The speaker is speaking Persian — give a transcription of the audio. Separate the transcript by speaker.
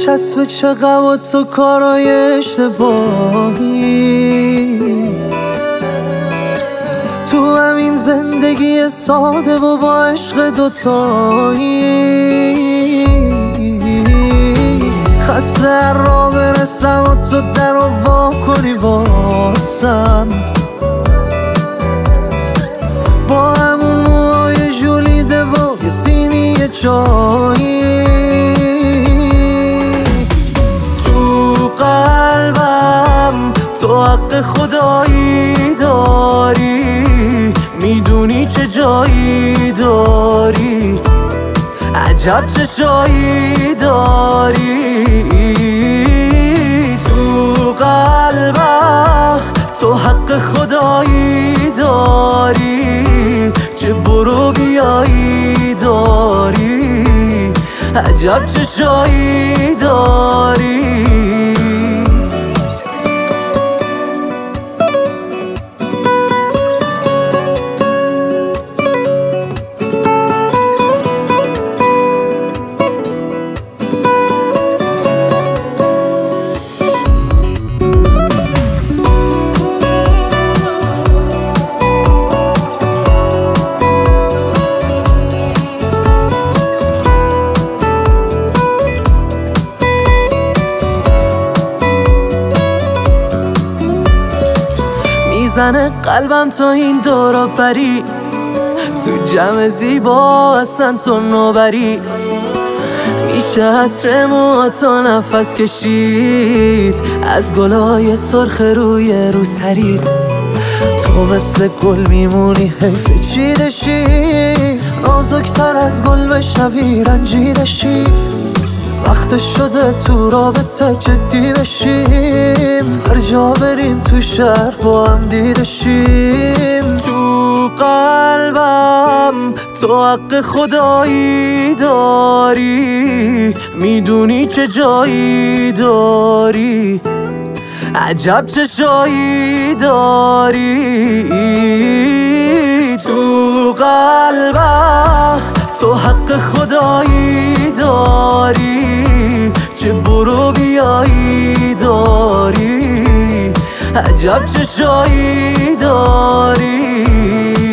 Speaker 1: چسب چقدر و تو کارای اشتباهی تو همین زندگی ساده و با عشق دوتایی خسته را برسم و تو در رو وا کنی واسم با همون موهای جولیده و یه سینی چایی تو قلبم تو حق خدایی داری میدونی چه جایی داری عجب چه شایی داری تو قلبم تو حق خدایی داری چه برو بیایی داری عجب چه شایی داری میزنه قلبم تا این دورا بری تو جمع زیبا اصلا تو نوبری میشه عطر موهاتو نفس کشید از گلای سرخ روی روسرید تو مثل گل میمونی حیف چیدشی نازکتر از گل بشنوی رنجیدشی وقت شده تو رابطه جدی بشیم هر جا بریم تو شهر با هم دیدشیم تو قلبم تو حق خدایی داری میدونی چه جایی داری عجب چه شایی داری تو قلبم تو حق خدایی داری چه برو بیایی داری عجب چه شایی داری